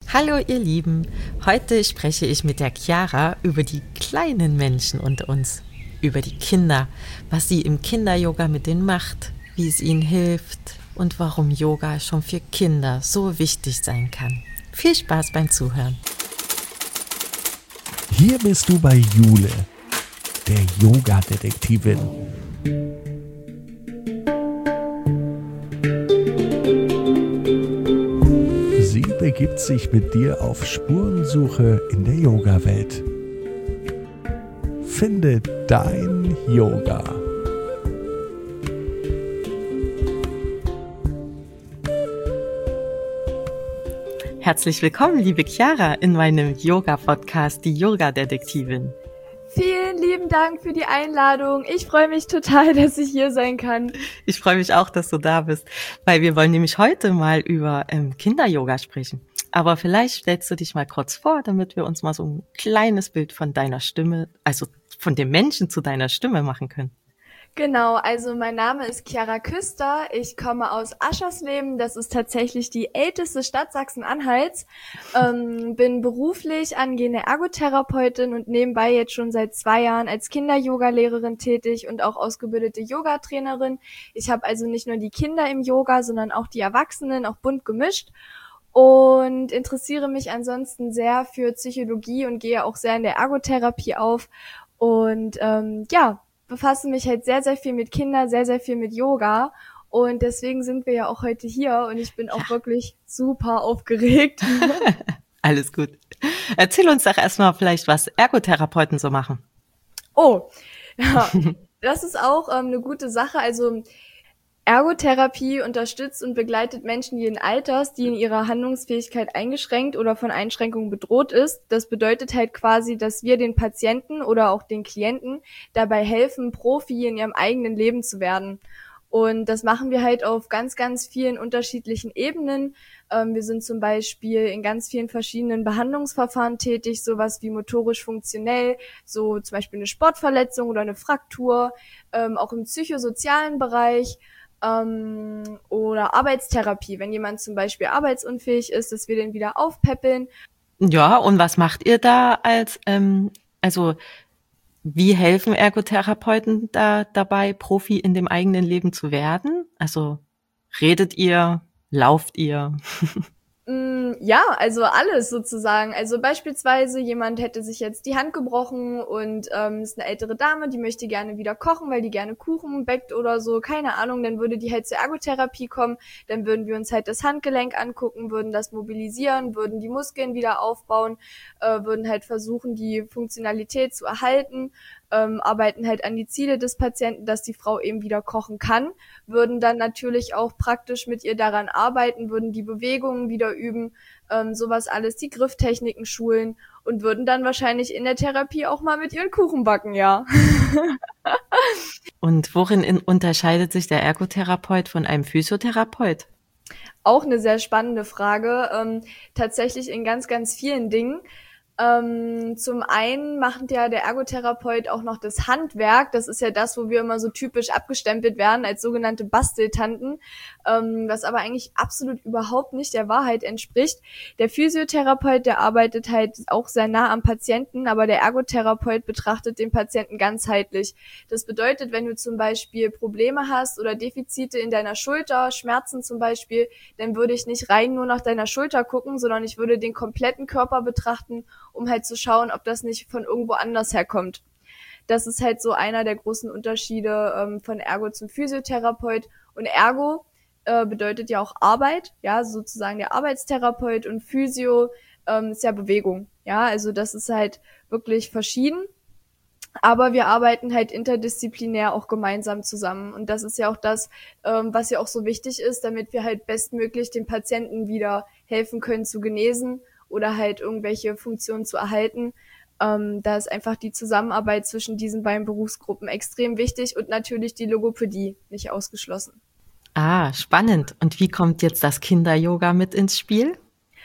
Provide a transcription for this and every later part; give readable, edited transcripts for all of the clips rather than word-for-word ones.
Hallo ihr Lieben, heute spreche ich mit der Chiara über die kleinen Menschen unter uns, über die Kinder, was sie im Kinder-Yoga mit denen macht, wie es ihnen hilft und warum Yoga schon für Kinder so wichtig sein kann. Viel Spaß beim Zuhören. Hier bist du bei Jule, der Yoga-Detektivin. Sie begibt sich mit dir auf Spurensuche in der Yoga-Welt. Finde dein Yoga. Herzlich willkommen, liebe Chiara, in meinem Yoga-Podcast, die Yoga-Detektivin. Vielen lieben Dank für die Einladung. Ich freue mich total, dass ich hier sein kann. Ich freue mich auch, dass du da bist, weil wir wollen nämlich heute mal über Kinder-Yoga sprechen. Aber vielleicht stellst du dich mal kurz vor, damit wir uns mal so ein kleines Bild von deiner Stimme, also von dem Menschen zu deiner Stimme machen können. Genau, also mein Name ist Chiara Küster. Ich komme aus Aschersleben. Das ist tatsächlich die älteste Stadt Sachsen-Anhalts. Bin beruflich angehende Ergotherapeutin und nebenbei jetzt schon seit 2 Jahren als Kinder-Yoga-Lehrerin tätig und auch ausgebildete Yogatrainerin. Ich habe also nicht nur die Kinder im Yoga, sondern auch die Erwachsenen, auch bunt gemischt. Und interessiere mich ansonsten sehr für Psychologie und gehe auch sehr in der Ergotherapie auf. Und befasse mich halt sehr, sehr viel mit Kindern, sehr, sehr viel mit Yoga. Und deswegen sind wir ja auch heute hier und ich bin auch wirklich super aufgeregt. Alles gut. Erzähl uns doch erstmal vielleicht, was Ergotherapeuten so machen. Oh, ja, das ist auch eine gute Sache. Also Ergotherapie unterstützt und begleitet Menschen jeden Alters, die in ihrer Handlungsfähigkeit eingeschränkt oder von Einschränkungen bedroht ist. Das bedeutet halt quasi, dass wir den Patienten oder auch den Klienten dabei helfen, Profi in ihrem eigenen Leben zu werden. Und das machen wir halt auf ganz, ganz vielen unterschiedlichen Ebenen. Wir sind zum Beispiel in ganz vielen verschiedenen Behandlungsverfahren tätig, sowas wie motorisch-funktionell, so zum Beispiel eine Sportverletzung oder eine Fraktur, auch im psychosozialen Bereich. Oder Arbeitstherapie, wenn jemand zum Beispiel arbeitsunfähig ist, dass wir den wieder aufpäppeln. Ja, und was macht ihr da also wie helfen Ergotherapeuten da dabei, Profi in dem eigenen Leben zu werden? Also redet ihr, lauft ihr? Ja, also alles sozusagen. Also beispielsweise jemand hätte sich jetzt die Hand gebrochen und ist eine ältere Dame, die möchte gerne wieder kochen, weil die gerne Kuchen backt oder so, keine Ahnung, dann würde die halt zur Ergotherapie kommen, dann würden wir uns halt das Handgelenk angucken, würden das mobilisieren, würden die Muskeln wieder aufbauen, würden halt versuchen, die Funktionalität zu erhalten, arbeiten halt an die Ziele des Patienten, dass die Frau eben wieder kochen kann, würden dann natürlich auch praktisch mit ihr daran arbeiten, würden die Bewegungen wieder üben, sowas alles, die Grifftechniken schulen und würden dann wahrscheinlich in der Therapie auch mal mit ihren Kuchen backen, ja. Und worin unterscheidet sich der Ergotherapeut von einem Physiotherapeut? Auch eine sehr spannende Frage, tatsächlich in ganz, ganz vielen Dingen. Zum einen macht ja der Ergotherapeut auch noch das Handwerk. Das ist ja das, wo wir immer so typisch abgestempelt werden als sogenannte Basteltanten, was aber eigentlich absolut überhaupt nicht der Wahrheit entspricht. Der Physiotherapeut, der arbeitet halt auch sehr nah am Patienten, aber der Ergotherapeut betrachtet den Patienten ganzheitlich. Das bedeutet, wenn du zum Beispiel Probleme hast oder Defizite in deiner Schulter, Schmerzen zum Beispiel, dann würde ich nicht rein nur nach deiner Schulter gucken, sondern ich würde den kompletten Körper betrachten, um halt zu schauen, ob das nicht von irgendwo anders herkommt. Das ist halt so einer der großen Unterschiede von Ergo zum Physiotherapeut. Und Ergo bedeutet ja auch Arbeit, ja, sozusagen der Arbeitstherapeut, und Physio ist ja Bewegung. Ja, also das ist halt wirklich verschieden. Aber wir arbeiten halt interdisziplinär auch gemeinsam zusammen. Und das ist ja auch das, was ja auch so wichtig ist, damit wir halt bestmöglich den Patienten wieder helfen können zu genesen oder halt irgendwelche Funktionen zu erhalten. Da ist einfach die Zusammenarbeit zwischen diesen beiden Berufsgruppen extrem wichtig und natürlich die Logopädie nicht ausgeschlossen. Ah, spannend. Und wie kommt jetzt das Kinder-Yoga mit ins Spiel?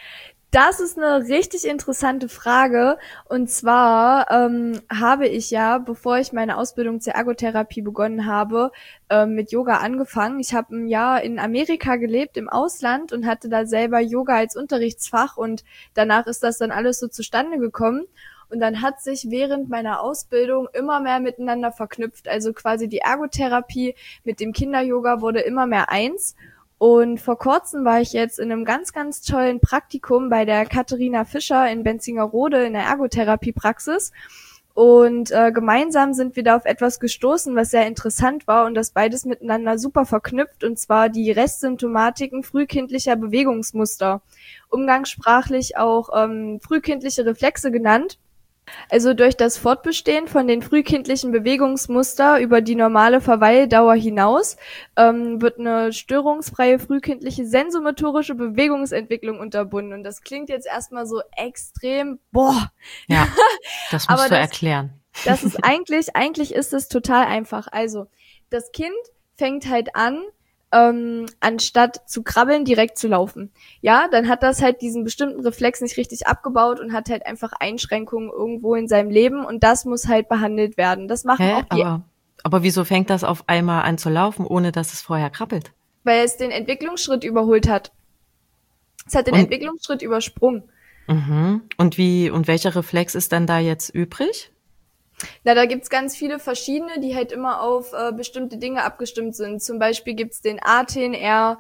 Das ist eine richtig interessante Frage. Und zwar habe ich ja, bevor ich meine Ausbildung zur Ergotherapie begonnen habe, mit Yoga angefangen. Ich habe ein Jahr in Amerika gelebt, im Ausland, und hatte da selber Yoga als Unterrichtsfach. Und danach ist das dann alles so zustande gekommen. Und dann hat sich während meiner Ausbildung immer mehr miteinander verknüpft. Also quasi die Ergotherapie mit dem Kinder-Yoga wurde immer mehr eins. Und vor kurzem war ich jetzt in einem ganz, ganz tollen Praktikum bei der Katharina Fischer in Benzingerode in der Ergotherapiepraxis. Und gemeinsam sind wir da auf etwas gestoßen, was sehr interessant war und das beides miteinander super verknüpft, und zwar die Restsymptomatiken frühkindlicher Bewegungsmuster, umgangssprachlich auch frühkindliche Reflexe genannt. Also durch das Fortbestehen von den frühkindlichen Bewegungsmuster über die normale Verweildauer hinaus wird eine störungsfreie frühkindliche sensomotorische Bewegungsentwicklung unterbunden. Und das klingt jetzt erstmal so extrem, boah. Ja, das musst du erklären. Das ist eigentlich ist es total einfach. Also das Kind fängt halt an, anstatt zu krabbeln, direkt zu laufen. Ja, dann hat das halt diesen bestimmten Reflex nicht richtig abgebaut und hat halt einfach Einschränkungen irgendwo in seinem Leben, und das muss halt behandelt werden. Das machen auch die... Aber wieso fängt das auf einmal an zu laufen, ohne dass es vorher krabbelt? Weil es den Entwicklungsschritt überholt hat. Es hat den Entwicklungsschritt übersprungen. Und welcher Reflex ist dann da jetzt übrig? Na, da gibt's ganz viele verschiedene, die halt immer auf bestimmte Dinge abgestimmt sind. Zum Beispiel gibt's den ATNR,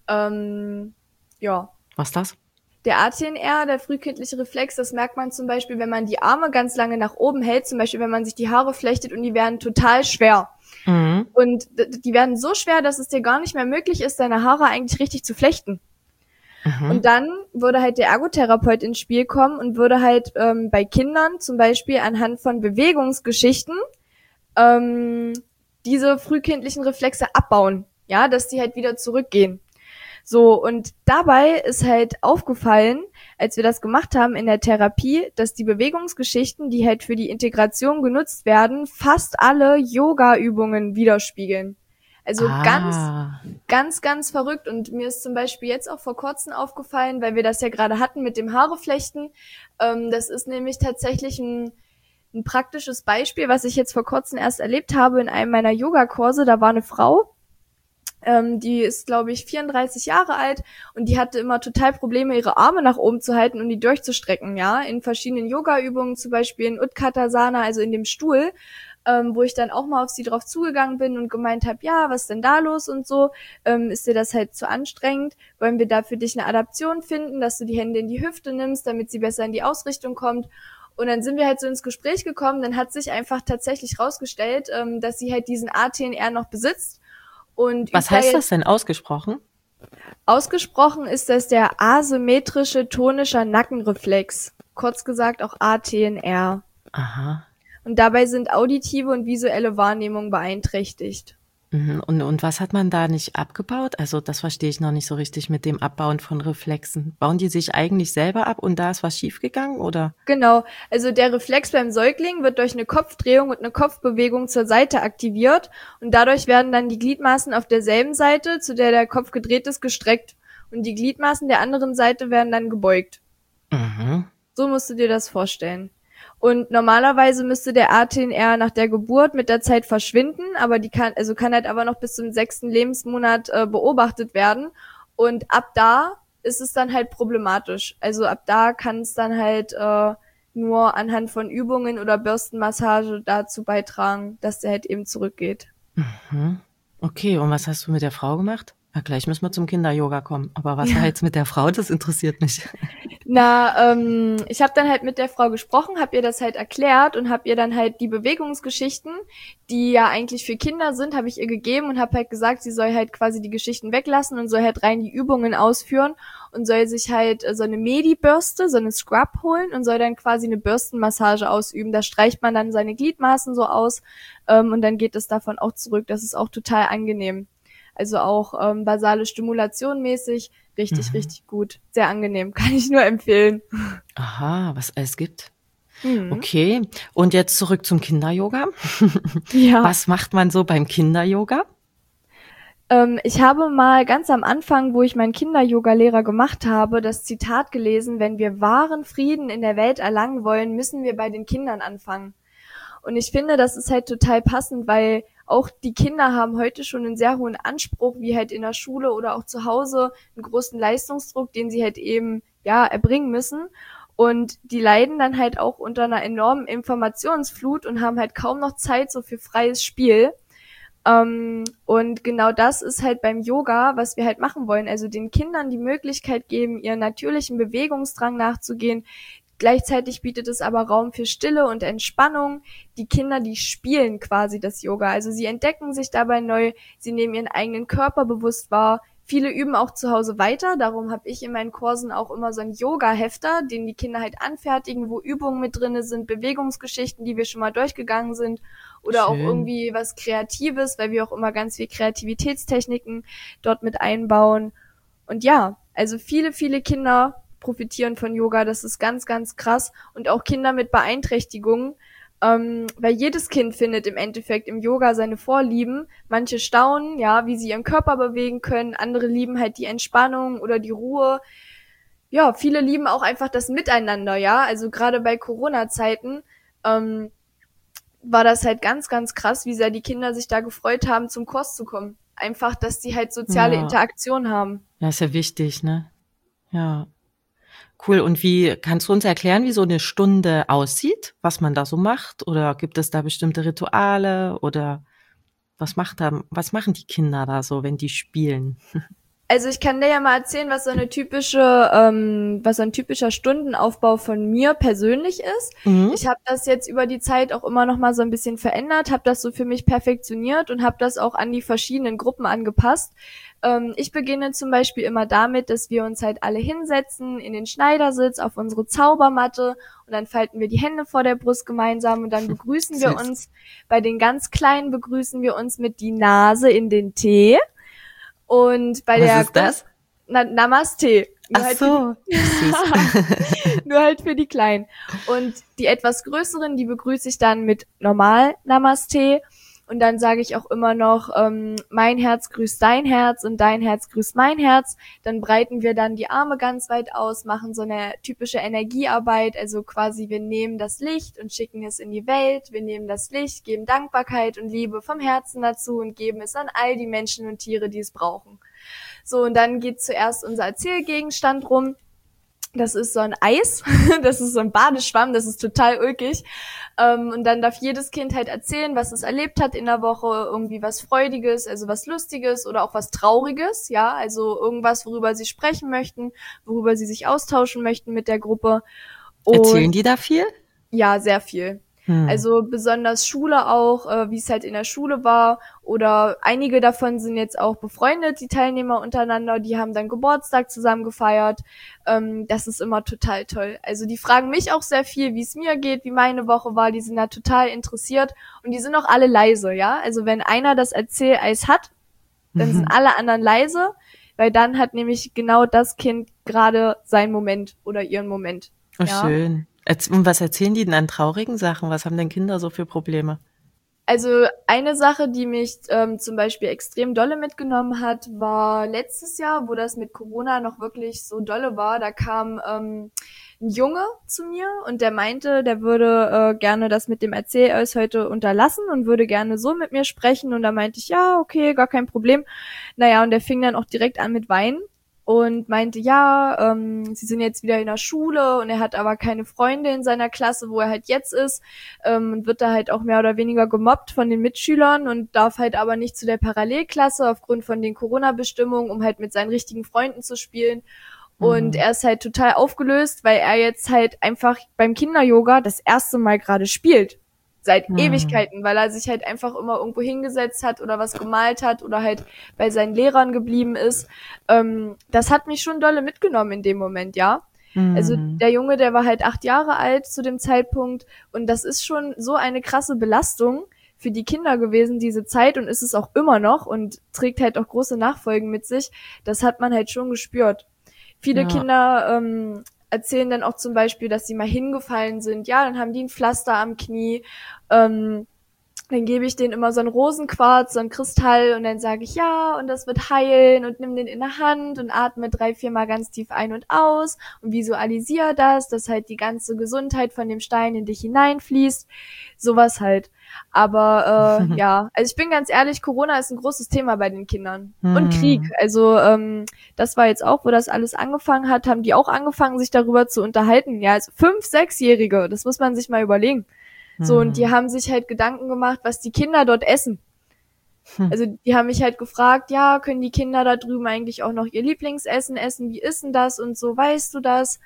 ja. Was ist das? Der ATNR, der frühkindliche Reflex, das merkt man zum Beispiel, wenn man die Arme ganz lange nach oben hält, zum Beispiel wenn man sich die Haare flechtet, und die werden total schwer. Und die werden so schwer, dass es dir gar nicht mehr möglich ist, deine Haare eigentlich richtig zu flechten. Und dann würde halt der Ergotherapeut ins Spiel kommen und würde halt bei Kindern zum Beispiel anhand von Bewegungsgeschichten diese frühkindlichen Reflexe abbauen, ja, dass die halt wieder zurückgehen. So, und dabei ist halt aufgefallen, als wir das gemacht haben in der Therapie, dass die Bewegungsgeschichten, die halt für die Integration genutzt werden, fast alle Yoga-Übungen widerspiegeln. Also ganz verrückt. Und mir ist zum Beispiel jetzt auch vor kurzem aufgefallen, weil wir das ja gerade hatten mit dem Haareflechten. Das ist nämlich tatsächlich ein praktisches Beispiel, was ich jetzt vor kurzem erst erlebt habe in einem meiner Yogakurse. Da war eine Frau, die ist, glaube ich, 34 Jahre alt, und die hatte immer total Probleme, ihre Arme nach oben zu halten und die durchzustrecken, ja, in verschiedenen Yoga-Übungen, zum Beispiel in Utkatasana, also in dem Stuhl, wo ich dann auch mal auf sie drauf zugegangen bin und gemeint habe, ja, was ist denn da los und so, ist dir das halt zu anstrengend, wollen wir da für dich eine Adaption finden, dass du die Hände in die Hüfte nimmst, damit sie besser in die Ausrichtung kommt. Und dann sind wir halt so ins Gespräch gekommen, dann hat sich einfach tatsächlich rausgestellt, dass sie halt diesen ATNR noch besitzt. Und was heißt das denn ausgesprochen? Ausgesprochen ist das der asymmetrische tonischer Nackenreflex, kurz gesagt auch ATNR. Aha. Und dabei sind auditive und visuelle Wahrnehmung beeinträchtigt. Und was hat man da nicht abgebaut? Also das verstehe ich noch nicht so richtig mit dem Abbauen von Reflexen. Bauen die sich eigentlich selber ab und da ist was schiefgegangen, oder? Genau, also der Reflex beim Säugling wird durch eine Kopfdrehung und eine Kopfbewegung zur Seite aktiviert, und dadurch werden dann die Gliedmaßen auf derselben Seite, zu der der Kopf gedreht ist, gestreckt, und die Gliedmaßen der anderen Seite werden dann gebeugt. So musst du dir das vorstellen. Und normalerweise müsste der ATNR nach der Geburt mit der Zeit verschwinden, aber kann halt aber noch bis zum 6. Lebensmonat beobachtet werden. Und ab da ist es dann halt problematisch. Also ab da kann es dann halt nur anhand von Übungen oder Bürstenmassage dazu beitragen, dass der halt eben zurückgeht. Okay, und was hast du mit der Frau gemacht? Na, gleich müssen wir zum Kinder-Yoga kommen. Aber was war jetzt mit der Frau? Das interessiert mich. Na, ich habe dann halt mit der Frau gesprochen, habe ihr das halt erklärt und habe ihr dann halt die Bewegungsgeschichten, die ja eigentlich für Kinder sind, habe ich ihr gegeben und habe halt gesagt, sie soll halt quasi die Geschichten weglassen und soll halt rein die Übungen ausführen und soll sich halt so eine Medi-Bürste, so eine Scrub holen und soll dann quasi eine Bürstenmassage ausüben. Da streicht man dann seine Gliedmaßen so aus und dann geht es davon auch zurück. Das ist auch total angenehm. Also auch basale Stimulation mäßig, richtig gut. Sehr angenehm, kann ich nur empfehlen. Aha, was es gibt. Okay, und jetzt zurück zum Kinder-Yoga. Ja. Was macht man so beim Kinder-Yoga? Ich habe mal ganz am Anfang, wo ich meinen Kinder-Yoga-Lehrer gemacht habe, das Zitat gelesen: Wenn wir wahren Frieden in der Welt erlangen wollen, müssen wir bei den Kindern anfangen. Und ich finde, das ist halt total passend, weil auch die Kinder haben heute schon einen sehr hohen Anspruch, wie halt in der Schule oder auch zu Hause, einen großen Leistungsdruck, den sie halt eben, ja, erbringen müssen. Und die leiden dann halt auch unter einer enormen Informationsflut und haben halt kaum noch Zeit so für freies Spiel. Und genau das ist halt beim Yoga, was wir halt machen wollen. Also den Kindern die Möglichkeit geben, ihren natürlichen Bewegungsdrang nachzugehen. Gleichzeitig bietet es aber Raum für Stille und Entspannung. Die Kinder, die spielen quasi das Yoga. Also sie entdecken sich dabei neu, sie nehmen ihren eigenen Körper bewusst wahr. Viele üben auch zu Hause weiter. Darum habe ich in meinen Kursen auch immer so einen Yoga-Hefter, den die Kinder halt anfertigen, wo Übungen mit drinne sind, Bewegungsgeschichten, die wir schon mal durchgegangen sind, oder auch Schön. irgendwie was Kreatives, weil wir auch immer ganz viel Kreativitätstechniken dort mit einbauen. Und ja, also viele, viele Kinder profitieren von Yoga. Das ist ganz, ganz krass. Und auch Kinder mit Beeinträchtigungen, weil jedes Kind findet im Endeffekt im Yoga seine Vorlieben. Manche staunen, ja, wie sie ihren Körper bewegen können. Andere lieben halt die Entspannung oder die Ruhe. Ja, viele lieben auch einfach das Miteinander, ja. Also gerade bei Corona-Zeiten war das halt ganz, ganz krass, wie sehr die Kinder sich da gefreut haben, zum Kurs zu kommen. Einfach, dass die halt soziale Ja, Interaktion haben. ja, ist ja wichtig, ne? Ja, cool. Und wie kannst du uns erklären, wie so eine Stunde aussieht, was man da so macht? Oder gibt es da bestimmte Rituale oder was machen die Kinder da so, wenn die spielen? Also ich kann dir ja mal erzählen, was so ein typischer Stundenaufbau von mir persönlich ist. Mhm. Ich habe das jetzt über die Zeit auch immer noch mal so ein bisschen verändert, habe das so für mich perfektioniert und habe das auch an die verschiedenen Gruppen angepasst. Ich beginne zum Beispiel immer damit, dass wir uns halt alle hinsetzen in den Schneidersitz auf unsere Zaubermatte und dann falten wir die Hände vor der Brust gemeinsam und dann begrüßen wir Süß. uns. Bei den ganz Kleinen begrüßen wir uns mit die Nase in den Tee. Und bei Was der ist das? Namaste. Ach so, süß. Nur halt für die Kleinen. Und die etwas größeren, die begrüße ich dann mit normal Namaste. Und dann sage ich auch immer noch, mein Herz grüßt dein Herz und dein Herz grüßt mein Herz. Dann breiten wir dann die Arme ganz weit aus, machen so eine typische Energiearbeit. Also quasi, wir nehmen das Licht und schicken es in die Welt. Wir nehmen das Licht, geben Dankbarkeit und Liebe vom Herzen dazu und geben es an all die Menschen und Tiere, die es brauchen. So, und dann geht zuerst unser Erzählgegenstand rum. Das ist so ein Eis, das ist so ein Badeschwamm, das ist total ulkig. Und dann darf jedes Kind halt erzählen, was es erlebt hat in der Woche, irgendwie was Freudiges, also was Lustiges oder auch was Trauriges, ja, also irgendwas, worüber sie sprechen möchten, worüber sie sich austauschen möchten mit der Gruppe. Erzählen Und die da viel? ja, sehr viel. Hm. Also besonders Schule auch, wie es halt in der Schule war. Oder einige davon sind jetzt auch befreundet, die Teilnehmer untereinander. Die haben dann Geburtstag zusammen gefeiert. Das ist immer total toll. Also die fragen mich auch sehr viel, wie es mir geht, wie meine Woche war. Die sind da total interessiert. Und die sind auch alle leise, ja. Also wenn einer das Erzähleis hat, dann sind alle anderen leise. Weil dann hat nämlich genau das Kind gerade seinen Moment oder ihren Moment. Oh, Ja. schön. Und was erzählen die denn an traurigen Sachen? Was haben denn Kinder so für Probleme? Also eine Sache, die mich zum Beispiel extrem dolle mitgenommen hat, war letztes Jahr, wo das mit Corona noch wirklich so dolle war. Da kam ein Junge zu mir und der meinte, der würde gerne das mit dem Erzähleis heute unterlassen und würde gerne so mit mir sprechen. Und da meinte ich, ja, okay, gar kein Problem. Naja, und der fing dann auch direkt an mit Weinen und meinte, ja, sie sind jetzt wieder in der Schule und er hat aber keine Freunde in seiner Klasse, wo er halt jetzt ist, und wird da halt auch mehr oder weniger gemobbt von den Mitschülern und darf halt aber nicht zu der Parallelklasse aufgrund von den Corona-Bestimmungen, um halt mit seinen richtigen Freunden zu spielen. Und er ist halt total aufgelöst, weil er jetzt halt einfach beim Kinder-Yoga das erste Mal gerade spielt. Seit Ewigkeiten, weil er sich halt einfach immer irgendwo hingesetzt hat oder was gemalt hat oder halt bei seinen Lehrern geblieben ist. Das hat mich schon dolle mitgenommen in dem Moment, ja. Also der Junge, der war halt 8 Jahre alt zu dem Zeitpunkt und das ist schon so eine krasse Belastung für die Kinder gewesen, diese Zeit, und ist es auch immer noch und trägt halt auch große Nachfolgen mit sich. Das hat man halt schon gespürt. Viele Ja. Kinder erzählen dann auch zum Beispiel, dass sie mal hingefallen sind. Ja, dann haben die ein Pflaster am Knie. Dann gebe ich denen immer so einen Rosenquarz, so einen Kristall und dann sage ich, ja, und das wird heilen und nimm den in der Hand und atme 3-4 Mal ganz tief ein und aus und visualisiere das, dass halt die ganze Gesundheit von dem Stein in dich hineinfließt. Sowas halt. Aber ja, also ich bin ganz ehrlich, Corona ist ein großes Thema bei den Kindern. Und Krieg. Also das war jetzt auch, wo das alles angefangen hat, haben die auch angefangen, sich darüber zu unterhalten. Ja, also 5-, 6-Jährige, das muss man sich mal überlegen. So, und die haben sich halt Gedanken gemacht, was die Kinder dort essen. Also die haben mich halt gefragt, ja, können die Kinder da drüben eigentlich auch noch ihr Lieblingsessen essen? Wie ist denn das? Und so, weißt du das?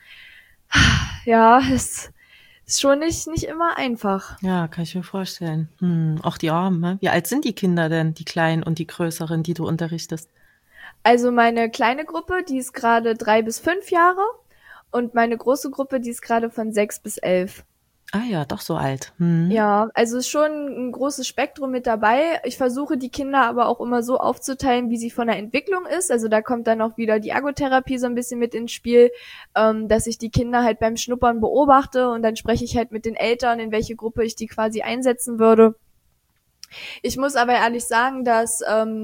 Ja, es ist schon nicht immer einfach. Ja, kann ich mir vorstellen. Auch die Armen, ne? Wie alt sind die Kinder denn, die Kleinen und die Größeren, die du unterrichtest? Also meine kleine Gruppe, die ist gerade 3 bis 5 Jahre und meine große Gruppe, die ist gerade von 6 bis 11. Ah ja, doch so alt. Ja, also ist schon ein großes Spektrum mit dabei. Ich versuche die Kinder aber auch immer so aufzuteilen, wie sie von der Entwicklung ist. Also da kommt dann auch wieder die Ergotherapie so ein bisschen mit ins Spiel, dass ich die Kinder halt beim Schnuppern beobachte und dann spreche ich halt mit den Eltern, in welche Gruppe ich die quasi einsetzen würde. Ich muss aber ehrlich sagen, dass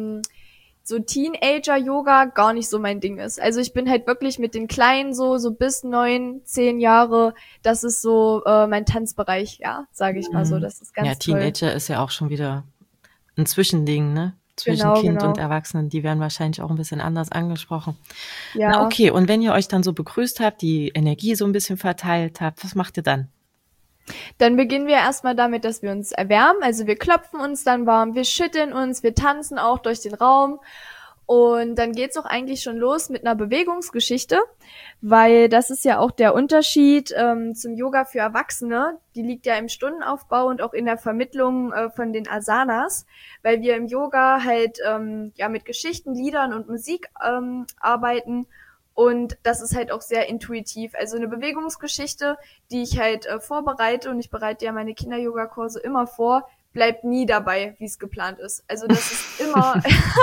so Teenager-Yoga gar nicht so mein Ding ist. Also ich bin halt wirklich mit den Kleinen so bis 9, 10 Jahre, das ist so mein Tanzbereich, ja, sage ich mal so. Das ist ganz toll. Ja, Teenager ist ja auch schon wieder ein Zwischending, ne? Zwischen Kind und Erwachsenen, die werden wahrscheinlich auch ein bisschen anders angesprochen. Ja. Na okay, und wenn ihr euch dann so begrüßt habt, die Energie so ein bisschen verteilt habt, was macht ihr dann? Dann beginnen wir erstmal damit, dass wir uns erwärmen. Also wir klopfen uns dann warm, wir schütteln uns, wir tanzen auch durch den Raum. Und dann geht's auch eigentlich schon los mit einer Bewegungsgeschichte, weil das ist ja auch der Unterschied zum Yoga für Erwachsene. Die liegt ja im Stundenaufbau und auch in der Vermittlung von den Asanas, weil wir im Yoga halt ja mit Geschichten, Liedern und Musik arbeiten. Und das ist halt auch sehr intuitiv. Also eine Bewegungsgeschichte, die ich halt vorbereite, und ich bereite ja meine Kinder-Yoga-Kurse immer vor, bleibt nie dabei, wie es geplant ist. Also das ist immer,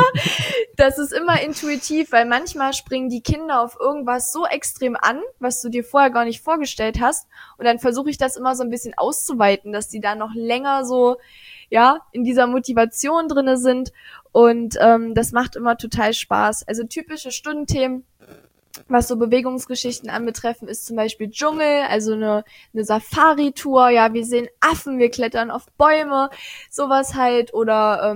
das ist immer intuitiv, weil manchmal springen die Kinder auf irgendwas so extrem an, was du dir vorher gar nicht vorgestellt hast. Und dann versuche ich das immer so ein bisschen auszuweiten, dass die da noch länger so, ja, in dieser Motivation drinne sind. Und das macht immer total Spaß. Also typische Stundenthemen, was so Bewegungsgeschichten anbetreffen, ist zum Beispiel Dschungel, also eine Safari-Tour, ja, wir sehen Affen, wir klettern auf Bäume, sowas halt, oder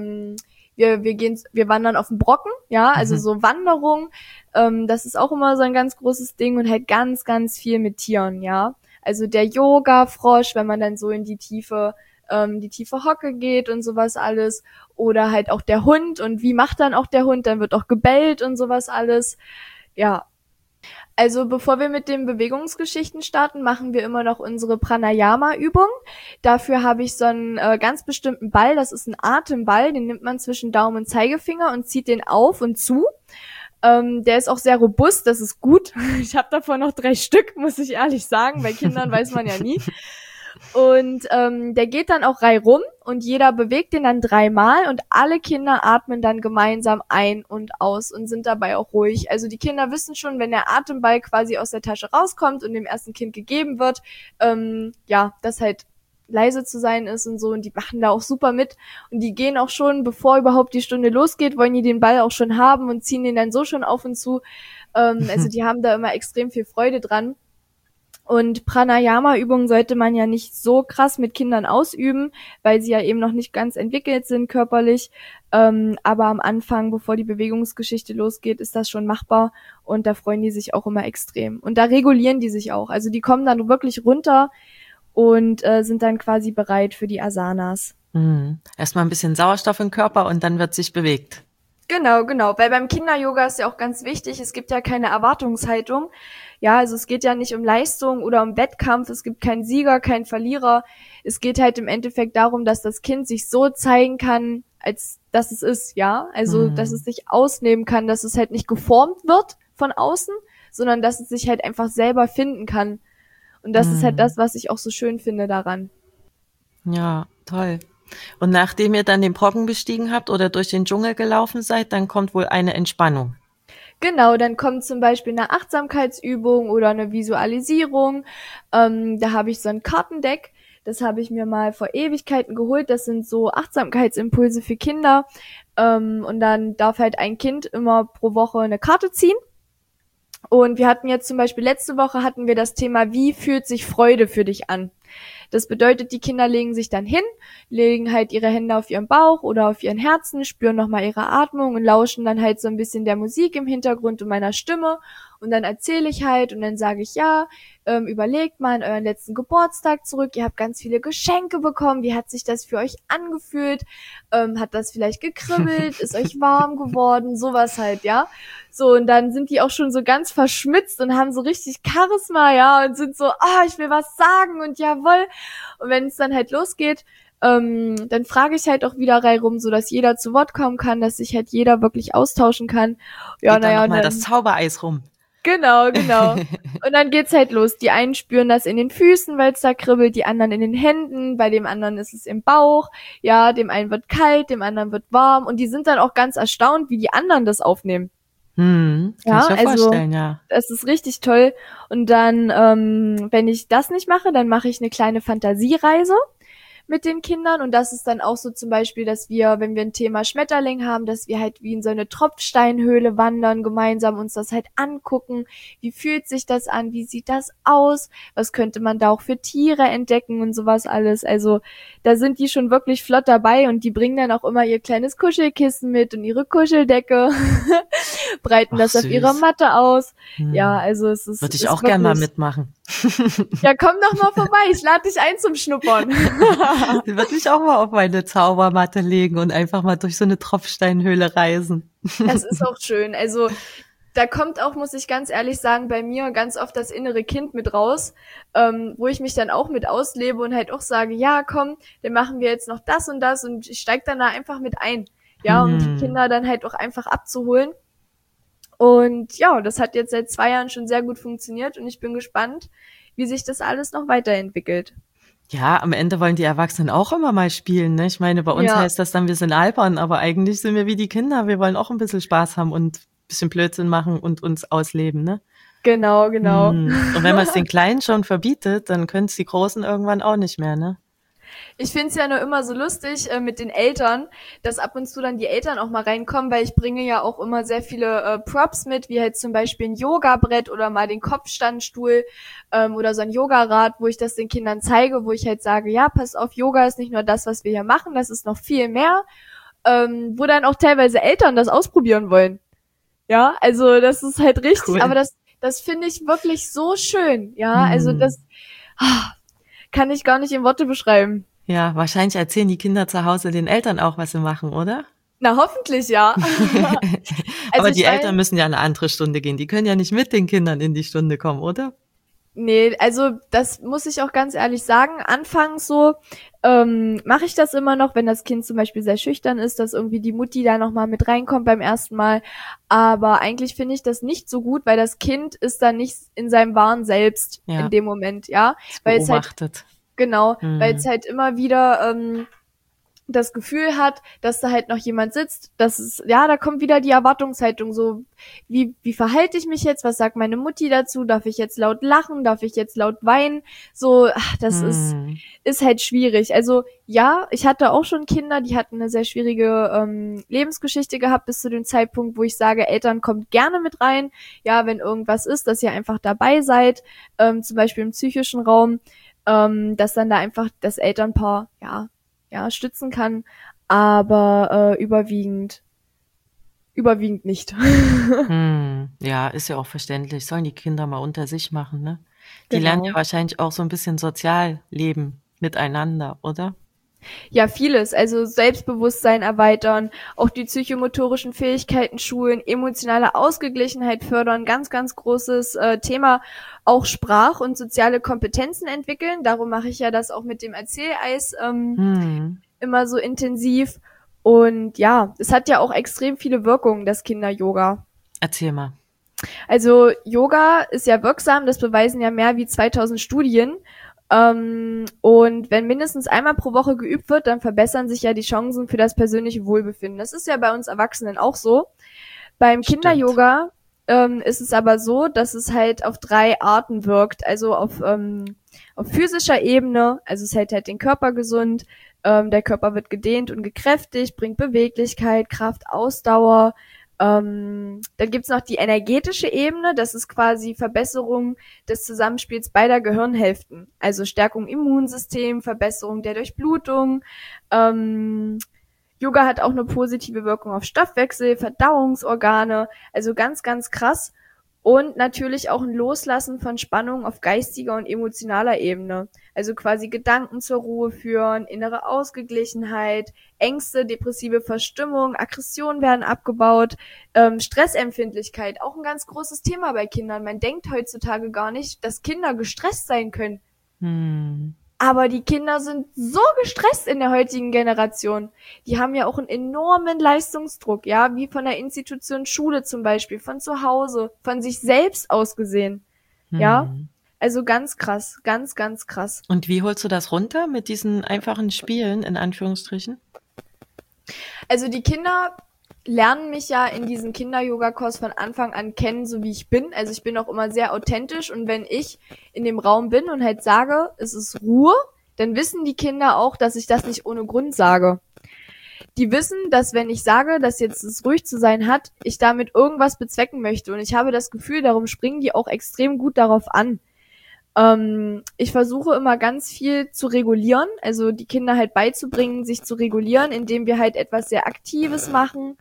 wir wandern auf den Brocken, ja, also so Wanderung, das ist auch immer so ein ganz großes Ding und halt ganz, ganz viel mit Tieren, ja. Also der Yoga-Frosch, wenn man dann so in die tiefe Hocke geht und sowas alles, oder halt auch der Hund und wie macht dann auch der Hund, dann wird auch gebellt und sowas alles, ja. Also bevor wir mit den Bewegungsgeschichten starten, machen wir immer noch unsere Pranayama-Übung. Dafür habe ich so einen ganz bestimmten Ball, das ist ein Atemball, den nimmt man zwischen Daumen und Zeigefinger und zieht den auf und zu. Der ist auch sehr robust, das ist gut. Ich habe davon noch 3 Stück, muss ich ehrlich sagen. Bei Kindern weiß man ja nie. Und der geht dann auch reihum und jeder bewegt den dann 3-mal und alle Kinder atmen dann gemeinsam ein und aus und sind dabei auch ruhig. Also die Kinder wissen schon, wenn der Atemball quasi aus der Tasche rauskommt und dem ersten Kind gegeben wird, ja, dass halt leise zu sein ist und so, und die machen da auch super mit und die gehen auch schon, bevor überhaupt die Stunde losgeht, wollen die den Ball auch schon haben und ziehen den dann so schon auf und zu. Also die haben da immer extrem viel Freude dran. Und Pranayama-Übungen sollte man ja nicht so krass mit Kindern ausüben, weil sie ja eben noch nicht ganz entwickelt sind körperlich. Aber am Anfang, bevor die Bewegungsgeschichte losgeht, ist das schon machbar und da freuen die sich auch immer extrem. Und da regulieren die sich auch. Also die kommen dann wirklich runter und sind dann quasi bereit für die Asanas. Erstmal ein bisschen Sauerstoff im Körper und dann wird sich bewegt. Genau. Weil beim Kinder-Yoga ist ja auch ganz wichtig, es gibt ja keine Erwartungshaltung. Ja, also es geht ja nicht um Leistung oder um Wettkampf, es gibt keinen Sieger, keinen Verlierer. Es geht halt im Endeffekt darum, dass das Kind sich so zeigen kann, als dass es ist, ja. Also, dass es sich ausnehmen kann, dass es halt nicht geformt wird von außen, sondern dass es sich halt einfach selber finden kann. Und das ist halt das, was ich auch so schön finde daran. Ja, toll. Und nachdem ihr dann den Brocken bestiegen habt oder durch den Dschungel gelaufen seid, dann kommt wohl eine Entspannung. Genau, dann kommt zum Beispiel eine Achtsamkeitsübung oder eine Visualisierung. Da habe ich so ein Kartendeck. Das habe ich mir mal vor Ewigkeiten geholt. Das sind so Achtsamkeitsimpulse für Kinder. Und dann darf halt ein Kind immer pro Woche eine Karte ziehen. Und wir hatten jetzt zum Beispiel letzte Woche hatten wir das Thema, wie fühlt sich Freude für dich an? Das bedeutet, die Kinder legen sich dann hin, legen halt ihre Hände auf ihren Bauch oder auf ihren Herzen, spüren nochmal ihre Atmung und lauschen dann halt so ein bisschen der Musik im Hintergrund und meiner Stimme. Und dann erzähle ich halt und dann sage ich, ja, überlegt mal an euren letzten Geburtstag zurück, ihr habt ganz viele Geschenke bekommen, wie hat sich das für euch angefühlt? Hat das vielleicht gekribbelt? Ist euch warm geworden? Sowas halt, ja. So, und dann sind die auch schon so ganz verschmitzt und haben so richtig Charisma, ja, und sind so, ich will was sagen und jawohl. Und wenn es dann halt losgeht, dann frage ich halt auch wieder reihum, so dass jeder zu Wort kommen kann, dass sich halt jeder wirklich austauschen kann. Ja, naja. Dann mal das Zaubereis rum. Genau. Und dann geht's halt los. Die einen spüren das in den Füßen, weil es da kribbelt, die anderen in den Händen, bei dem anderen ist es im Bauch. Ja, dem einen wird kalt, dem anderen wird warm. Und die sind dann auch ganz erstaunt, wie die anderen das aufnehmen. Kann ich mir vorstellen, ja. Das ist richtig toll. Und dann, wenn ich das nicht mache, dann mache ich eine kleine Fantasiereise mit den Kindern. Und das ist dann auch so zum Beispiel, dass wir, wenn wir ein Thema Schmetterling haben, dass wir halt wie in so eine Tropfsteinhöhle wandern, gemeinsam uns das halt angucken. Wie fühlt sich das an? Wie sieht das aus? Was könnte man da auch für Tiere entdecken und sowas alles? Also da sind die schon wirklich flott dabei und die bringen dann auch immer ihr kleines Kuschelkissen mit und ihre Kuscheldecke, breiten das auf ihrer Matte aus. Ja, also es ist... Würde ich auch gerne mal mitmachen. Ja, komm doch mal vorbei, ich lade dich ein zum Schnuppern. Würde ich auch mal auf meine Zaubermatte legen und einfach mal durch so eine Tropfsteinhöhle reisen. Das ist auch schön. Also da kommt auch, muss ich ganz ehrlich sagen, bei mir ganz oft das innere Kind mit raus, wo ich mich dann auch mit auslebe und halt auch sage, ja komm, dann machen wir jetzt noch das und ich steige dann da einfach mit ein. Ja, um die Kinder dann halt auch einfach abzuholen. Und ja, das hat jetzt seit 2 Jahren schon sehr gut funktioniert und ich bin gespannt, wie sich das alles noch weiterentwickelt. Ja, am Ende wollen die Erwachsenen auch immer mal spielen, ne? Ich meine, bei uns heißt das dann, wir sind albern, aber eigentlich sind wir wie die Kinder. Wir wollen auch ein bisschen Spaß haben und ein bisschen Blödsinn machen und uns ausleben, ne? Genau. Und wenn man es den Kleinen schon verbietet, dann können es die Großen irgendwann auch nicht mehr, ne? Ich find's ja nur immer so lustig mit den Eltern, dass ab und zu dann die Eltern auch mal reinkommen, weil ich bringe ja auch immer sehr viele Props mit, wie halt zum Beispiel ein Yoga-Brett oder mal den Kopfstandstuhl oder so ein Yogarad, wo ich das den Kindern zeige, wo ich halt sage, ja, pass auf, Yoga ist nicht nur das, was wir hier machen, das ist noch viel mehr, wo dann auch teilweise Eltern das ausprobieren wollen. Ja, also das ist halt richtig, cool. Aber das finde ich wirklich so schön, ja, also das... kann ich gar nicht in Worte beschreiben. Ja, wahrscheinlich erzählen die Kinder zu Hause den Eltern auch, was sie machen, oder? Na, hoffentlich, ja. Aber die Eltern müssen ja eine andere Stunde gehen. Die können ja nicht mit den Kindern in die Stunde kommen, oder? Nee, also das muss ich auch ganz ehrlich sagen. Anfangs so mache ich das immer noch, wenn das Kind zum Beispiel sehr schüchtern ist, dass irgendwie die Mutti da nochmal mit reinkommt beim ersten Mal. Aber eigentlich finde ich das nicht so gut, weil das Kind ist dann nicht in seinem wahren Selbst in dem Moment, ja. Weil es halt, genau, weil es halt immer wieder das Gefühl hat, dass da halt noch jemand sitzt, dass es, ja, da kommt wieder die Erwartungshaltung, so, wie verhalte ich mich jetzt, was sagt meine Mutti dazu, darf ich jetzt laut lachen, darf ich jetzt laut weinen, so, das ist halt schwierig, also, ja, ich hatte auch schon Kinder, die hatten eine sehr schwierige Lebensgeschichte gehabt bis zu dem Zeitpunkt, wo ich sage, Eltern, kommt gerne mit rein, ja, wenn irgendwas ist, dass ihr einfach dabei seid, zum Beispiel im psychischen Raum, dass dann da einfach das Elternpaar, ja, stützen kann, aber überwiegend nicht. Ja, ist ja auch verständlich. Sollen die Kinder mal unter sich machen, ne? Die lernen ja wahrscheinlich auch so ein bisschen Sozialleben miteinander, oder? Ja, vieles. Also Selbstbewusstsein erweitern, auch die psychomotorischen Fähigkeiten schulen, emotionale Ausgeglichenheit fördern, ganz, ganz großes Thema. Auch Sprach- und soziale Kompetenzen entwickeln. Darum mache ich ja das auch mit dem Erzähleis immer so intensiv. Und ja, es hat ja auch extrem viele Wirkungen, das Kinder-Yoga. Erzähl mal. Also Yoga ist ja wirksam, das beweisen ja mehr wie 2000 Studien. Und wenn mindestens einmal pro Woche geübt wird, dann verbessern sich ja die Chancen für das persönliche Wohlbefinden. Das ist ja bei uns Erwachsenen auch so. Beim Kinder-Yoga ist es aber so, dass es halt auf 3 Arten wirkt. Also auf physischer Ebene, also es hält halt den Körper gesund, der Körper wird gedehnt und gekräftigt, bringt Beweglichkeit, Kraft, Ausdauer. Dann gibt's noch die energetische Ebene, das ist quasi Verbesserung des Zusammenspiels beider Gehirnhälften. Also Stärkung Immunsystem, Verbesserung der Durchblutung. Yoga hat auch eine positive Wirkung auf Stoffwechsel, Verdauungsorgane, also ganz, ganz krass. Und natürlich auch ein Loslassen von Spannung auf geistiger und emotionaler Ebene. Also quasi Gedanken zur Ruhe führen, innere Ausgeglichenheit, Ängste, depressive Verstimmung, Aggressionen werden abgebaut, Stressempfindlichkeit, auch ein ganz großes Thema bei Kindern. Man denkt heutzutage gar nicht, dass Kinder gestresst sein können. Aber die Kinder sind so gestresst in der heutigen Generation. Die haben ja auch einen enormen Leistungsdruck, ja, wie von der Institution Schule zum Beispiel, von zu Hause, von sich selbst aus gesehen. Ja, also ganz krass, ganz, ganz krass. Und wie holst du das runter mit diesen einfachen Spielen, in Anführungsstrichen? Also die Kinder lernen mich ja in diesem Kinder-Yoga-Kurs von Anfang an kennen, so wie ich bin. Also ich bin auch immer sehr authentisch und wenn ich in dem Raum bin und halt sage, es ist Ruhe, dann wissen die Kinder auch, dass ich das nicht ohne Grund sage. Die wissen, dass wenn ich sage, dass jetzt es ruhig zu sein hat, ich damit irgendwas bezwecken möchte und ich habe das Gefühl, darum springen die auch extrem gut darauf an. Ich versuche immer ganz viel zu regulieren, also die Kinder halt beizubringen, sich zu regulieren, indem wir halt etwas sehr Aktives machen.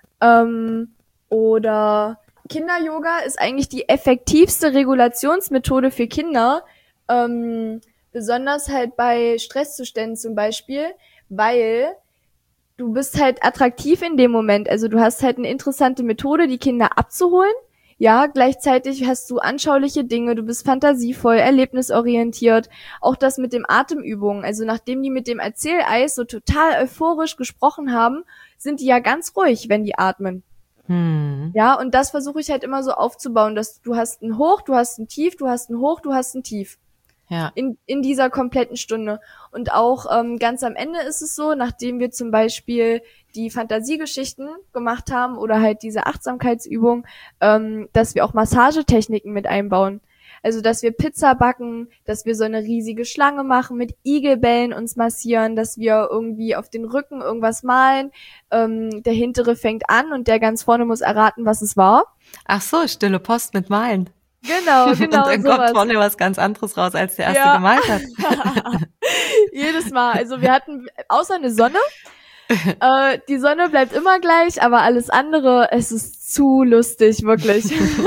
Oder Kinder-Yoga ist eigentlich die effektivste Regulationsmethode für Kinder, besonders halt bei Stresszuständen zum Beispiel, weil du bist halt attraktiv in dem Moment, also du hast halt eine interessante Methode, die Kinder abzuholen. Ja, gleichzeitig hast du anschauliche Dinge, du bist fantasievoll, erlebnisorientiert. Auch das mit dem Atemübungen, also nachdem die mit dem Erzähleis so total euphorisch gesprochen haben, sind die ja ganz ruhig, wenn die atmen. Ja, und das versuche ich halt immer so aufzubauen, dass du hast ein Hoch, du hast ein Tief, du hast ein Hoch, du hast ein Tief. Ja. In dieser kompletten Stunde. Und auch ganz am Ende ist es so, nachdem wir zum Beispiel die Fantasiegeschichten gemacht haben oder halt diese Achtsamkeitsübung, dass wir auch Massagetechniken mit einbauen. Also, dass wir Pizza backen, dass wir so eine riesige Schlange machen, mit Igelbällen uns massieren, dass wir irgendwie auf den Rücken irgendwas malen. Der hintere fängt an und der ganz vorne muss erraten, was es war. Ach so, stille Post mit Malen. Genau, Und dann kommt vorne was ganz anderes raus, als der erste gemalt hat. Jedes Mal. Also wir hatten, außer eine Sonne, die Sonne bleibt immer gleich, aber alles andere, es ist zu lustig, wirklich.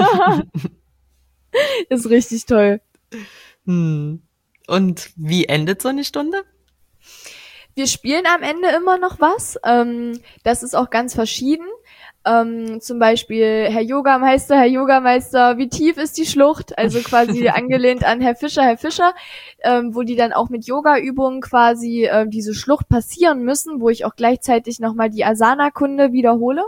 Ist richtig toll. Und wie endet so eine Stunde? Wir spielen am Ende immer noch was. Das ist auch ganz verschieden. Zum Beispiel Herr Yogameister, wie tief ist die Schlucht? Also quasi angelehnt an Herr Fischer, wo die dann auch mit Yoga-Übungen quasi diese Schlucht passieren müssen, wo ich auch gleichzeitig nochmal die Asana-Kunde wiederhole.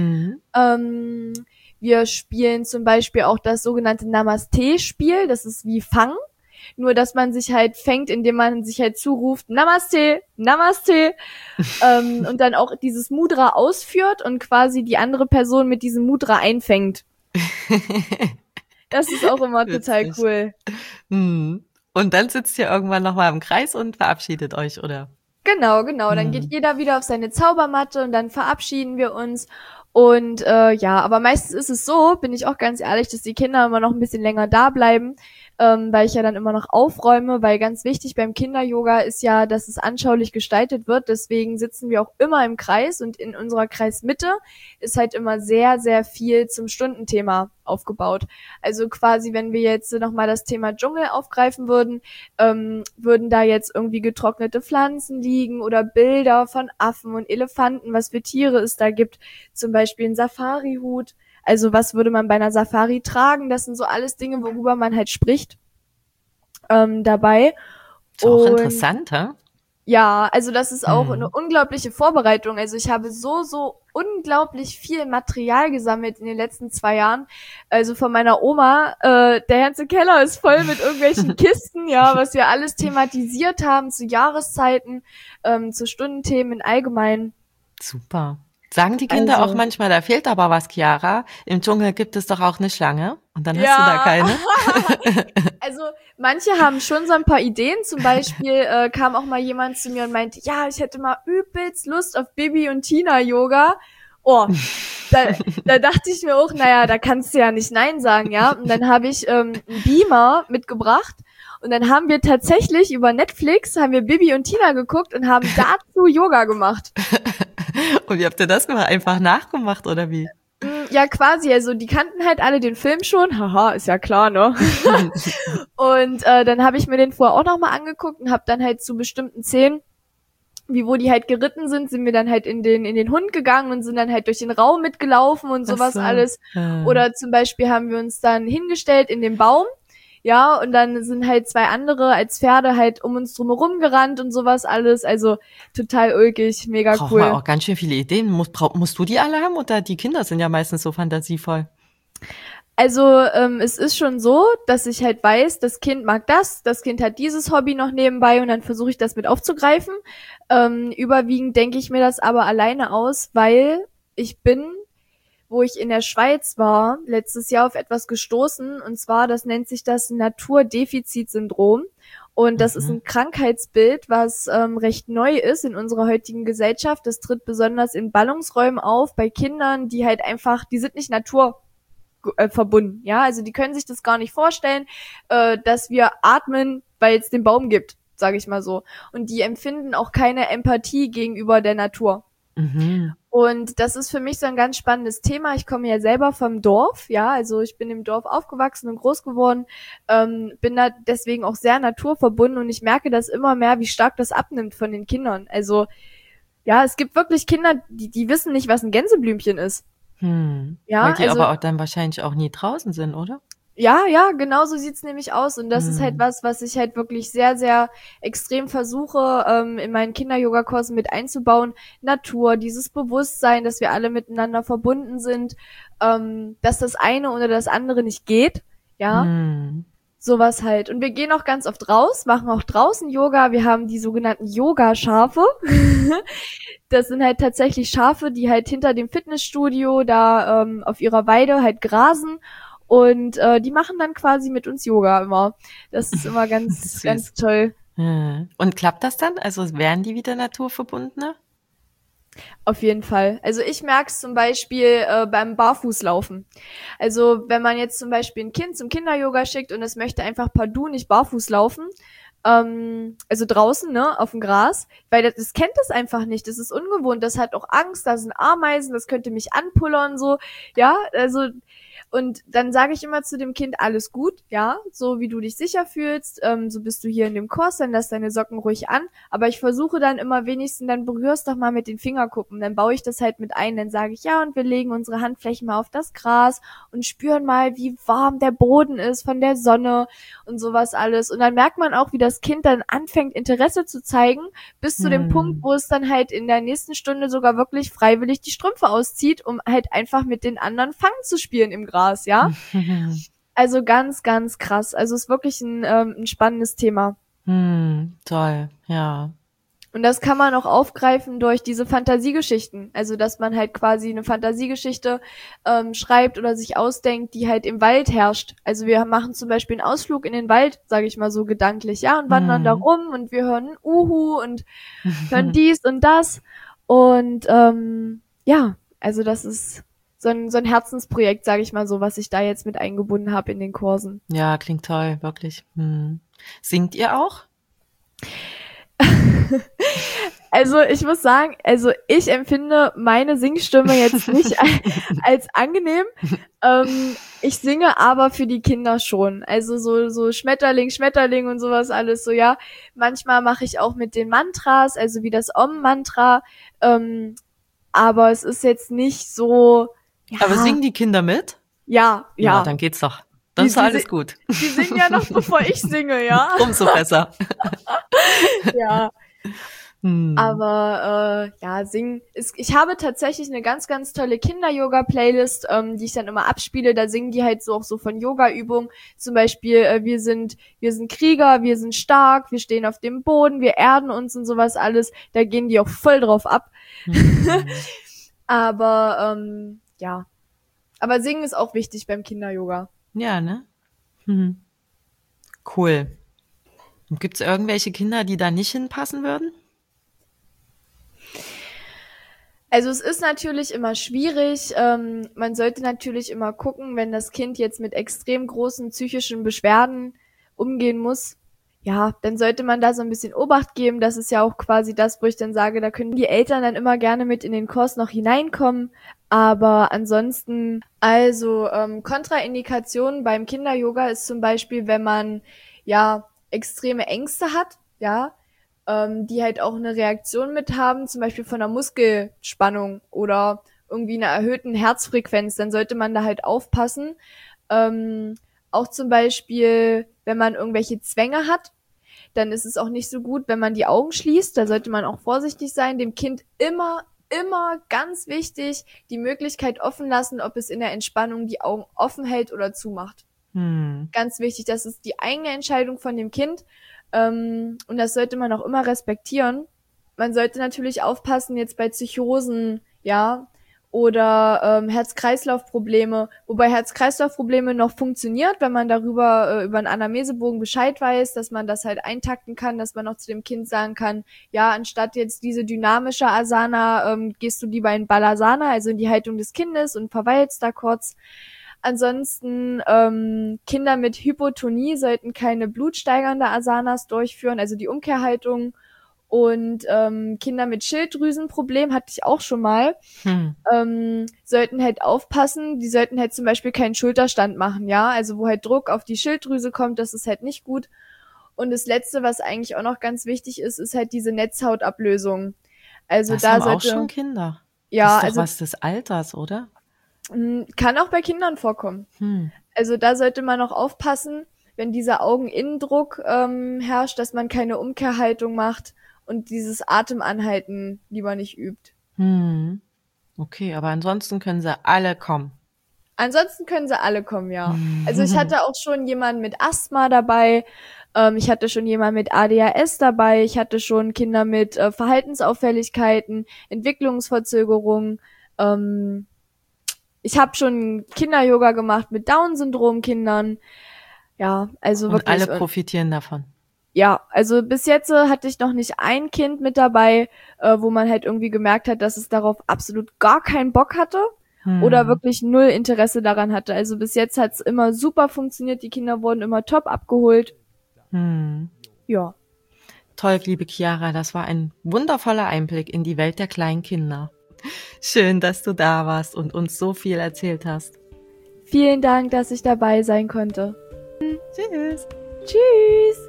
Wir spielen zum Beispiel auch das sogenannte Namaste-Spiel, das ist wie Fang. Nur, dass man sich halt fängt, indem man sich halt zuruft, Namaste, Namaste, und dann auch dieses Mudra ausführt und quasi die andere Person mit diesem Mudra einfängt. Das ist auch immer total cool. Und dann sitzt ihr irgendwann nochmal im Kreis und verabschiedet euch, oder? Genau. Dann geht jeder wieder auf seine Zaubermatte und dann verabschieden wir uns. Und ja, aber meistens ist es so, bin ich auch ganz ehrlich, dass die Kinder immer noch ein bisschen länger da bleiben, weil ich ja dann immer noch aufräume, weil ganz wichtig beim Kinder-Yoga ist ja, dass es anschaulich gestaltet wird. Deswegen sitzen wir auch immer im Kreis und in unserer Kreismitte ist halt immer sehr, sehr viel zum Stundenthema aufgebaut. Also quasi, wenn wir jetzt nochmal das Thema Dschungel aufgreifen würden, würden da jetzt irgendwie getrocknete Pflanzen liegen oder Bilder von Affen und Elefanten, was für Tiere es da gibt, zum Beispiel ein Safari-Hut. Also was würde man bei einer Safari tragen? Das sind so alles Dinge, worüber man halt spricht dabei. Ist auch interessant, hä? Ja, also das ist auch eine unglaubliche Vorbereitung. Also ich habe so unglaublich viel Material gesammelt in den letzten 2 Jahren. Also von meiner Oma, der ganze Keller ist voll mit irgendwelchen Kisten, ja, was wir alles thematisiert haben zu Jahreszeiten, zu Stundenthemen im Allgemeinen. Super. Sagen die Kinder Also, auch manchmal, da fehlt aber was, Chiara. Im Dschungel gibt es doch auch eine Schlange und dann hast du da ja, keine. also manche haben schon so ein paar Ideen. Zum Beispiel kam auch mal jemand zu mir und meinte, ja, ich hätte mal übelst Lust auf Bibi und Tina Yoga. Oh, da dachte ich mir auch, naja, da kannst du ja nicht Nein sagen, ja. Und dann habe ich einen Beamer mitgebracht und dann haben wir tatsächlich über Netflix, haben wir Bibi und Tina geguckt und haben dazu Yoga gemacht. Und wie habt ihr das gemacht? Einfach nachgemacht oder wie? Ja, quasi, also die kannten halt alle den Film schon, haha, ist ja klar, ne? Und dann habe ich mir den vorher auch nochmal angeguckt und habe dann halt zu bestimmten Szenen, wie wo die halt geritten sind wir dann halt in den Hund gegangen und sind dann halt durch den Raum mitgelaufen und Ach sowas so. alles. Ja. Oder zum Beispiel haben wir uns dann hingestellt in den Baum, ja, und dann sind halt 2 andere als Pferde halt um uns drumherum gerannt und sowas alles. Also total ulkig, mega Braucht man cool. auch ganz schön viele Ideen. Musst du die alle haben oder die Kinder sind ja meistens so fantasievoll? Also es ist schon so, dass ich halt weiß, das Kind mag das Kind hat dieses Hobby noch nebenbei und dann versuche ich das mit aufzugreifen. Überwiegend denke ich mir das aber alleine aus, weil ich bin, wo ich in der Schweiz war, letztes Jahr auf etwas gestoßen und zwar, das nennt sich das Naturdefizitsyndrom. Und das ist Mhm. ein Krankheitsbild, was recht neu ist in unserer heutigen Gesellschaft. Das tritt besonders in Ballungsräumen auf, bei Kindern, die halt einfach, die sind nicht verbunden, ja, also die können sich das gar nicht vorstellen, dass wir atmen, weil es den Baum gibt, sage ich mal so. Und die empfinden auch keine Empathie gegenüber der Natur. Mhm. Und das ist für mich so ein ganz spannendes Thema. Ich komme ja selber vom Dorf, ja, also ich bin im Dorf aufgewachsen und groß geworden, bin da deswegen auch sehr naturverbunden und ich merke das immer mehr, wie stark das abnimmt von den Kindern. Also ja, es gibt wirklich Kinder, die wissen nicht, was ein Gänseblümchen ist. Weil Ja, die also aber auch dann wahrscheinlich auch nie draußen sind, oder? ja, genau so sieht's nämlich aus. Und das ist halt Hm. was ich halt wirklich sehr, sehr extrem versuche, in meinen Kinder-Yoga-Kursen mit einzubauen. Natur, dieses Bewusstsein, dass wir alle miteinander verbunden sind, dass das eine oder das andere nicht geht. Ja, Hm. sowas halt. Und wir gehen auch ganz oft raus, machen auch draußen Yoga. Wir haben die sogenannten Yoga-Schafe. Das sind halt tatsächlich Schafe, die halt hinter dem Fitnessstudio da auf ihrer Weide halt grasen und die machen dann quasi mit uns Yoga immer. Das ist immer ganz, Süß. ganz toll. Ja. Und klappt das dann? Also werden die wieder naturverbundener? Auf jeden Fall. Also ich merke es zum Beispiel beim Barfußlaufen. Also wenn man jetzt zum Beispiel ein Kind zum Kinder-Yoga schickt und es möchte einfach partout nicht barfuß laufen, also draußen, ne, auf dem Gras, weil das kennt das einfach nicht. Das ist ungewohnt. Das hat auch Angst. Da sind Ameisen. Das könnte mich anpullern so. Ja, also und dann sage ich immer zu dem Kind, alles gut, ja, so wie du dich sicher fühlst, so bist du hier in dem Kurs, dann lass deine Socken ruhig an, aber ich versuche dann immer wenigstens, dann berührst doch mal mit den Fingerkuppen, dann baue ich das halt mit ein, dann sage ich, ja, und wir legen unsere Handflächen mal auf das Gras und spüren mal, wie warm der Boden ist von der Sonne und sowas alles und dann merkt man auch, wie das Kind dann anfängt, Interesse zu zeigen, bis zu dem Punkt, wo es dann halt in der nächsten Stunde sogar wirklich freiwillig die Strümpfe auszieht, um halt einfach mit den anderen Fang zu spielen im Gras, ja? Also ganz, ganz krass. Also ist wirklich ein spannendes Thema. Toll, ja. Und das kann man auch aufgreifen durch diese Fantasiegeschichten. Also dass man halt quasi eine Fantasiegeschichte schreibt oder sich ausdenkt, die halt im Wald herrscht. Also wir machen zum Beispiel einen Ausflug in den Wald, sage ich mal so gedanklich, ja, und wandern da rum und wir hören Uhu und hören dies und das. Und ja, also das ist so ein Herzensprojekt, sage ich mal so, was ich da jetzt mit eingebunden habe in den Kursen. Ja, klingt toll, wirklich. Singt ihr auch? Also ich muss sagen, also ich empfinde meine Singstimme jetzt nicht als angenehm. Ich singe aber für die Kinder schon. Also so Schmetterling, Schmetterling und sowas alles so, ja. Manchmal mache ich auch mit den Mantras, also wie das Om-Mantra. Aber es ist jetzt nicht so, ja. Aber singen die Kinder mit? Ja. Ja, dann geht's doch. Dann ist alles gut. Die singen ja noch, bevor ich singe, ja. Umso besser. Ja. Aber ja, singen ist. Ich habe tatsächlich eine ganz, ganz tolle Kinder-Yoga-Playlist, die ich dann immer abspiele. Da singen die halt so auch so von Yoga-Übungen. Zum Beispiel, wir sind Krieger, wir sind stark, wir stehen auf dem Boden, wir erden uns und sowas alles. Da gehen die auch voll drauf ab. Aber ja, aber Singen ist auch wichtig beim Kinder-Yoga. Ja, ne? Mhm. Cool. Und gibt's irgendwelche Kinder, die da nicht hinpassen würden? Also es ist natürlich immer schwierig. Man sollte natürlich immer gucken, wenn das Kind jetzt mit extrem großen psychischen Beschwerden umgehen muss, ja, dann sollte man da so ein bisschen Obacht geben. Das ist ja auch quasi das, wo ich dann sage, da können die Eltern dann immer gerne mit in den Kurs noch hineinkommen. Aber ansonsten, also Kontraindikationen beim Kinder-Yoga ist zum Beispiel, wenn man ja extreme Ängste hat, ja, die halt auch eine Reaktion mit haben, zum Beispiel von einer Muskelspannung oder irgendwie einer erhöhten Herzfrequenz, dann sollte man da halt aufpassen. Auch zum Beispiel, wenn man irgendwelche Zwänge hat, dann ist es auch nicht so gut, wenn man die Augen schließt. Da sollte man auch vorsichtig sein. Dem Kind immer ganz wichtig, die Möglichkeit offen lassen, ob es in der Entspannung die Augen offen hält oder zumacht. Ganz wichtig, das ist die eigene Entscheidung von dem Kind. Und das sollte man auch immer respektieren. Man sollte natürlich aufpassen jetzt bei Psychosen, ja, oder Herz-Kreislauf-Probleme, wobei Herz-Kreislauf-Probleme noch funktioniert, wenn man darüber über einen Anamnesebogen Bescheid weiß, dass man das halt eintakten kann, dass man auch zu dem Kind sagen kann, ja, anstatt jetzt diese dynamische Asana, gehst du lieber in Balasana, also in die Haltung des Kindes und verweilst da kurz. Ansonsten Kinder mit Hypotonie sollten keine blutsteigernde Asanas durchführen, also die Umkehrhaltung. Und Kinder mit Schilddrüsenproblem hatte ich auch schon mal, sollten halt aufpassen, die sollten halt zum Beispiel keinen Schulterstand machen, ja, also wo halt Druck auf die Schilddrüse kommt, das ist halt nicht gut. Und das Letzte, was eigentlich auch noch ganz wichtig ist, ist halt diese Netzhautablösung. Also das da haben sollte auch schon Kinder. Ja, das ist doch also was des Alters, oder? Kann auch bei Kindern vorkommen. Also da sollte man auch aufpassen, wenn dieser Augeninnendruck herrscht, dass man keine Umkehrhaltung macht und dieses Atemanhalten lieber nicht übt. Okay, aber ansonsten können sie alle kommen. Ansonsten können sie alle kommen, ja. Also ich hatte auch schon jemanden mit Asthma dabei, ich hatte schon jemanden mit ADHS dabei, ich hatte schon Kinder mit Verhaltensauffälligkeiten, Entwicklungsverzögerungen, ich habe schon Kinder-Yoga gemacht mit Down-Syndrom-Kindern. Ja, also Und wirklich. alle profitieren davon. Ja, also bis jetzt hatte ich noch nicht ein Kind mit dabei, wo man halt irgendwie gemerkt hat, dass es darauf absolut gar keinen Bock hatte oder wirklich null Interesse daran hatte. Also bis jetzt hat's immer super funktioniert, die Kinder wurden immer top abgeholt. Ja. Toll, liebe Chiara, das war ein wundervoller Einblick in die Welt der kleinen Kinder. Schön, dass du da warst und uns so viel erzählt hast. Vielen Dank, dass ich dabei sein konnte. Tschüss. Tschüss.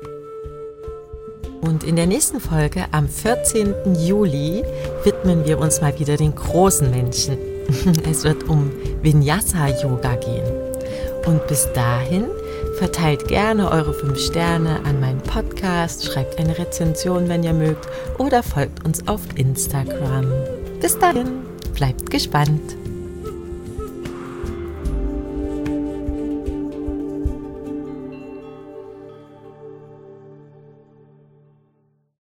Und in der nächsten Folge am 14. Juli widmen wir uns mal wieder den großen Menschen. Es wird um Vinyasa-Yoga gehen. Und bis dahin verteilt gerne eure 5 Sterne an meinen Podcast, schreibt eine Rezension, wenn ihr mögt, oder folgt uns auf Instagram. Bis dahin, bleibt gespannt.